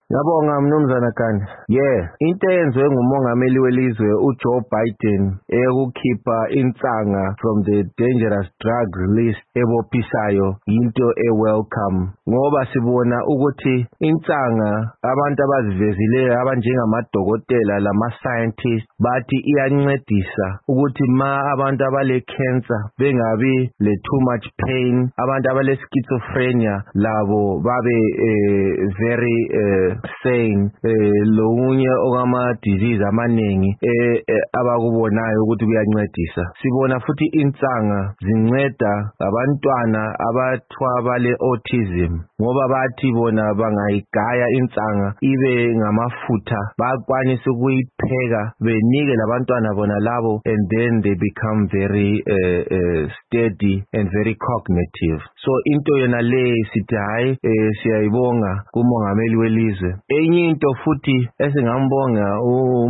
Ngiyabonga mnumzana Kani. Into eyenziwe ngumongameli welizwe uJoe Biden ukukhipha insanga from the dangerous drug list ebophisayo into welcome ngoba sibona ukuthi insanga abantu abazivezileyo abanjengamadokotela lama scientists bathi iyancedisa ukuthi ma abantu abale cancer bengabi le too much pain, abantu abale schizophrenia labo babe very saying lokunye okama disease amaningi abakubonayo ukuthi kuyancedisa. Sibona futhi insanga zinceda abantwana abathwa bale autism ngoba bathi bona bangayigaya insanga ibe ngamafutha bakwanisa ukuyipheka benike labantwana bona labo, and then they become very steady and very cognitive. So into yona le sithi hayi siyayibonga kumongameli welizwe. Enye into futhi esingambonga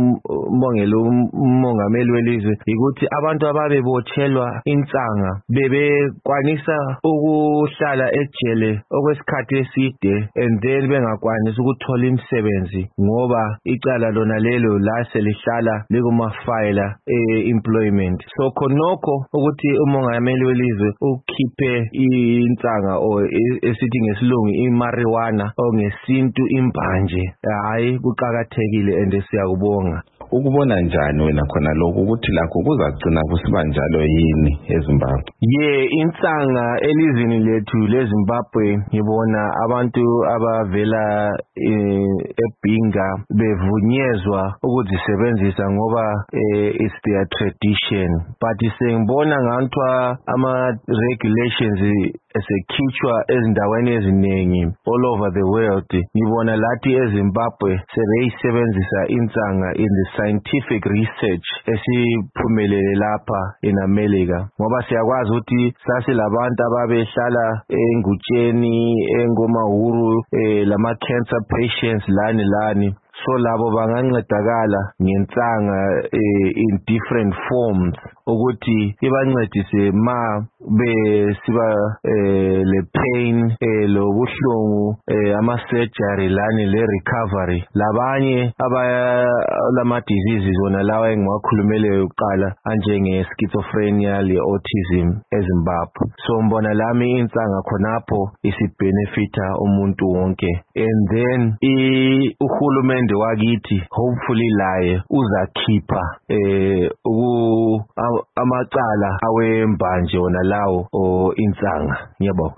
umongameli welizwe ukuthi abantu ababebotshelwa insanga bebekwanisa ukuhlala ejele okwesikhathi eside and then bengakwanisa ukuthola imisebenzi ngoba icala lona lelo la selihlala likumafayila employment. So khonokho ukuthi umongameli welizwe ukhiphe insanga esithi ngesilungu imarijuana ongesintu impanje, hayi kuqhakathekile and siyakubonga. Ukubona njani wena khona lokho ukuthi lakho kuzagcina kusiba njalo yini eZimbabwe? Insanga elizweni lethu leZimbabwe ngibona abantu abavela eBinga bevunyezwa ukuzisebenzisa ngoba it's their tradition, but sengibona ngantwa ama regulations esekhitshwa ezindaweni eziningi all over the world. Ngibona lathi eZimbabwe sebeyisebenzisa insanga in the scientific research esiphumelele lapha in America ngoba siyakwazi ukuthi sasilabantu ababehlala engutsheni engomahuru lama cancer patients lani so labo bangancedakala ngensanga in different forms ukuthi ibancedise ma besiba le pain lobuhlungu ama surgery lani le recovery. Labanye abalama diseases zona lawa engiwakhulumele uqala anjenge schizophrenia le autism eZimbabwe. So mbona lami insanga khonapho isibenefita umuntu wonke, and then uhulumende wakithi hopefully laye uzakhipha amacala awembanje wona lawo insanga. Ngiyabonga.